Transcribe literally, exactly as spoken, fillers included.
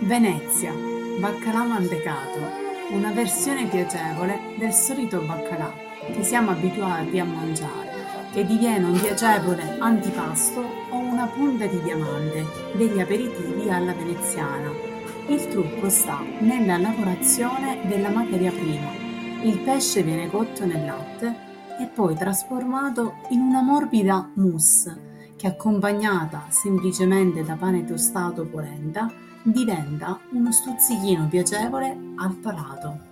Venezia, baccalà mantecato, una versione piacevole del solito baccalà che siamo abituati a mangiare, che diviene un piacevole antipasto o una punta di diamante degli aperitivi alla veneziana. Il trucco sta nella lavorazione della materia prima. Il pesce viene cotto nel latte e poi trasformato in una morbida mousse che, accompagnata semplicemente da pane tostato o polenta, diventa uno stuzzichino piacevole al palato.